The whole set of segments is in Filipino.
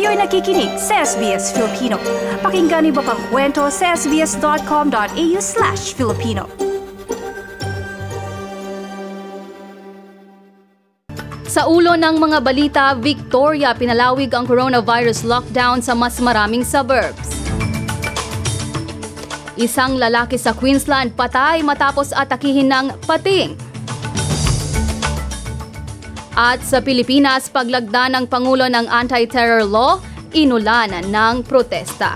Kayo'y nakikinig sa SBS Filipino. Pakinggan niyo pa ang kwento sa sbs.com.au/Filipino. Sa ulo ng mga balita, Victoria pinalawig ang coronavirus lockdown sa mas maraming suburbs. Isang lalaki sa Queensland patay matapos atakihin ng pating. At sa Pilipinas, paglagda ng Pangulo ng anti-terror law, inulan ng protesta.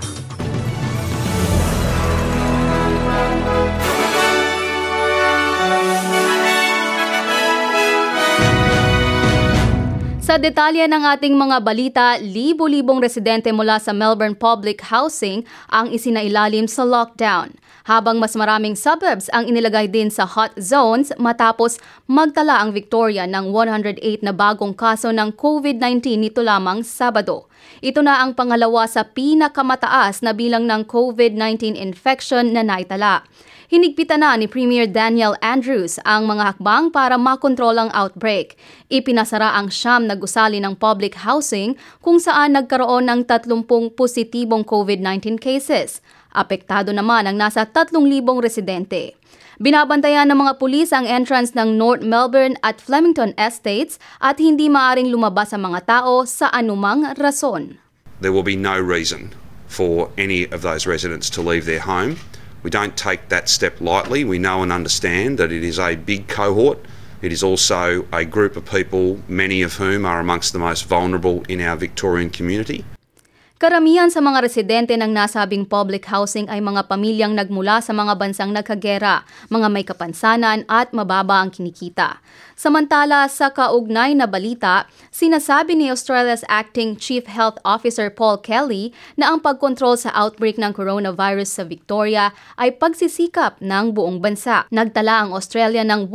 Sa detalye ng ating mga balita, libo-libong residente mula sa Melbourne Public Housing ang isinailalim sa lockdown, habang mas maraming suburbs ang inilagay din sa hot zones matapos magtala ang Victoria ng 108 na bagong kaso ng COVID-19 nito lamang Sabado. Ito na ang pangalawa sa pinakamataas na bilang ng COVID-19 infection na naitala. Hinigpitan na ni Premier Daniel Andrews ang mga hakbang para makontrol ang outbreak. Ipinasara ang 9 na gusali ng public housing kung saan nagkaroon ng 30 positibong COVID-19 cases. Apektado naman ang nasa 3,000 residente. Binabantayan ng mga pulis ang entrance ng North Melbourne at Flemington Estates at hindi maaring lumabas ang mga tao sa anumang rason. There will be no reason for any of those residents to leave their home. We don't take that step lightly. We know and understand that it is a big cohort. It is also a group of people, many of whom are amongst the most vulnerable in our Victorian community. Karamihan sa mga residente ng nasabing public housing ay mga pamilyang nagmula sa mga bansang nagkagera, mga may kapansanan at mababa ang kinikita. Samantala, sa kaugnay na balita, sinasabi ni Australia's Acting Chief Health Officer Paul Kelly na ang pagkontrol sa outbreak ng coronavirus sa Victoria ay pagsisikap ng buong bansa. Nagtala ang Australia ng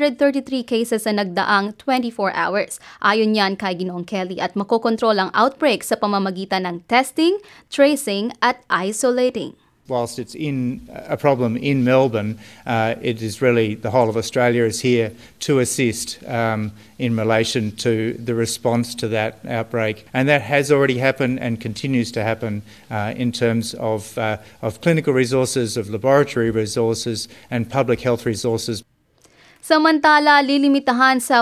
133 cases sa nagdaang 24 hours. Ayon yan kay Ginoong Kelly at makokontrol ang outbreak sa pamamagitan ng testing, tracing at isolating. Whilst it's a problem in Melbourne, it is really the whole of Australia is here to assist in relation to the response to that outbreak. And that has already happened and continues to happen in terms of clinical resources, of laboratory resources and public health resources. Samantala, lilimitahan sa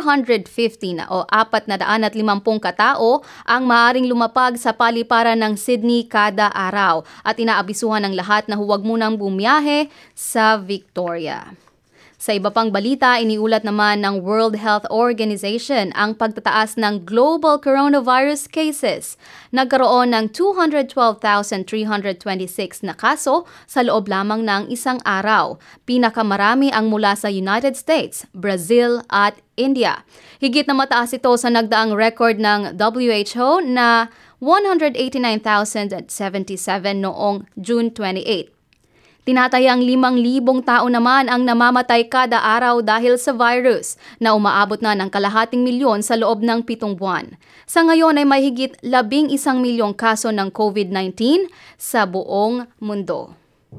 450 o 450 katao ang maaaring lumapag sa paliparan ng Sydney kada araw at inaabisuhan ng lahat na huwag munang bumiyahe sa Victoria. Sa iba pang balita, iniulat naman ng World Health Organization ang pagtataas ng global coronavirus cases. Nagkaroon ng 212,326 na kaso sa loob lamang ng isang araw. Pinakamarami ang mula sa United States, Brazil at India. Higit na mataas ito sa nagdaang record ng WHO na 189,077 noong June 28. Tinatayang 5,000 tao naman ang namamatay kada araw dahil sa virus na umaabot na ng 250,000 sa loob ng 7 buwan. Sa ngayon ay may higit 11 milyong kaso ng COVID-19 sa buong mundo.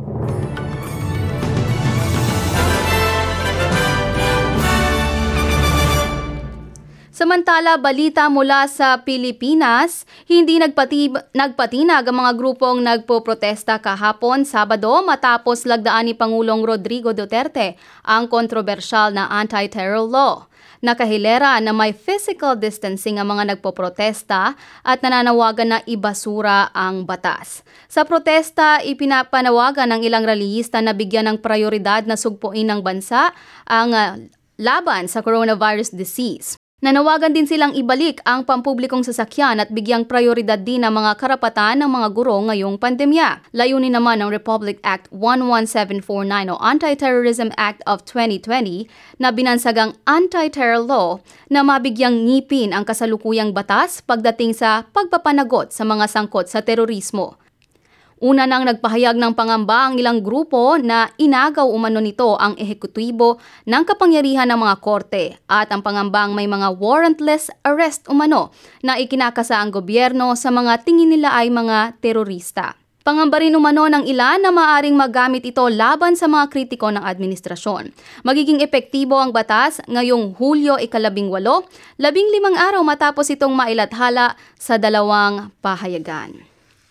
Samantala, balita mula sa Pilipinas, hindi nagpatinag ang mga grupong nagpoprotesta kahapon Sabado matapos lagdaan ni Pangulong Rodrigo Duterte ang kontrobersyal na anti-terror law. Nakahilera na may physical distancing ang mga nagpoprotesta at nananawagan na ibasura ang batas. Sa protesta, ipinapanawagan ng ilang rallyista na bigyan ng prioridad na sugpuin ng bansa ang laban sa coronavirus disease. Nanawagan din silang ibalik ang pampublikong sasakyan at bigyang prioridad din ang mga karapatan ng mga guro ngayong pandemya. Layunin naman ng Republic Act 11749 o Anti-Terrorism Act of 2020 na binansagang anti-terror law na mabigyang ngipin ang kasalukuyang batas pagdating sa pagpapanagot sa mga sangkot sa terorismo. Una nang nagpahayag ng pangamba ang ilang grupo na inagaw umano nito ang ehekutibo ng kapangyarihan ng mga korte at ang pangambang may mga warrantless arrest umano na ikinakasa ang gobyerno sa mga tingin nila ay mga terorista. Pangamba rin umano ng ilan na maaaring magamit ito laban sa mga kritiko ng administrasyon. Magiging epektibo ang batas ngayong Hulyo 18, 15 araw matapos itong mailathala sa 2 pahayagan.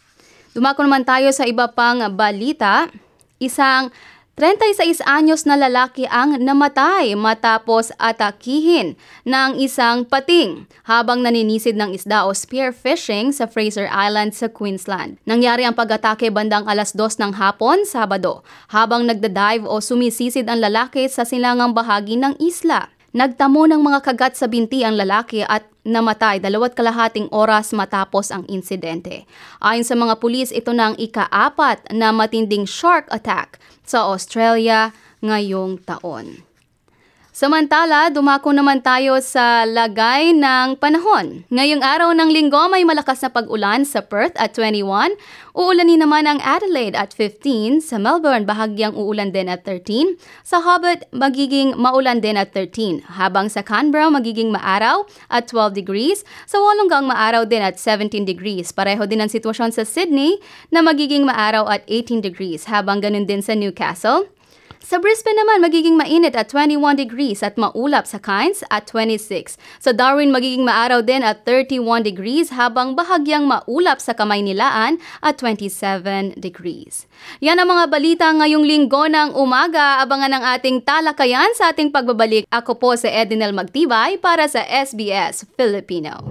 Dumako naman tayo sa iba pang balita. Isang 36 anyos na lalaki ang namatay matapos atakihin ng isang pating habang naninisid ng isda o spearfishing sa Fraser Island sa Queensland. Nangyari ang pag-atake bandang 2:00 ng hapon, Sabado, habang nagda-dive o sumisisid ang lalaki sa silangang bahagi ng isla. Nagtamo ng mga kagat sa binti ang lalaki at namatay 2.5 oras matapos ang insidente. Ayon sa mga pulis, ito na ang ika-4 na matinding shark attack sa Australia ngayong taon. Samantala, dumako naman tayo sa lagay ng panahon. Ngayong araw ng Linggo may malakas na pag-ulan sa Perth at 21. Uulanin naman ang Adelaide at 15. Sa Melbourne, bahagyang uulan din at 13. Sa Hobart, magiging maulan din at 13. Habang sa Canberra, magiging maaraw at 12 degrees. Sa Wollongong, maaraw din at 17 degrees. Pareho din ang sitwasyon sa Sydney na magiging maaraw at 18 degrees. Habang ganun din sa Newcastle. Sa Brisbane naman, magiging mainit at 21 degrees at maulap sa Cairns at 26. Sa Darwin, magiging maaraw din at 31 degrees habang bahagyang maulap sa Kamaynilaan at 27 degrees. Yan ang mga balita ngayong Linggo ng umaga. Abangan ang ating talakayan sa ating pagbabalik. Ako po si Edinel Magtibay para sa SBS Filipino.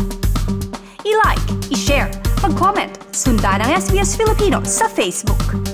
I-like, i-share, mag-comment, sundan ang SBS Filipino sa Facebook.